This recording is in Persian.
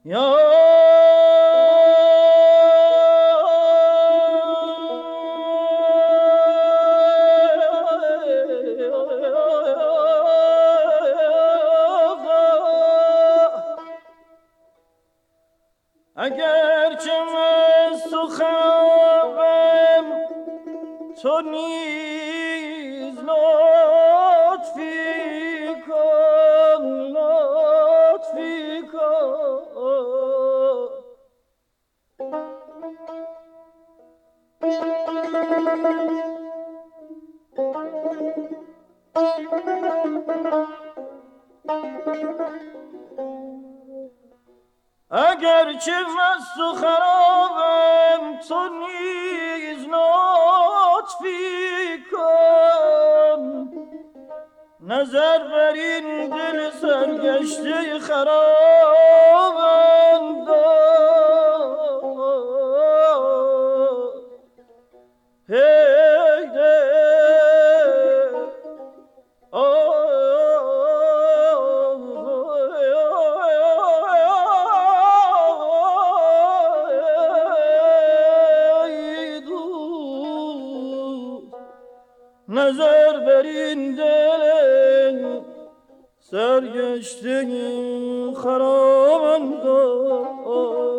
یا اگر چه مست و خمم تو نیز لطفی کن لطفی کن اگر چه مست و خرابم تو نیز لطفی کن نظر بر این دل سرگشته خرابم دار هی دل نظر بر این دل سرگشته خرابم دار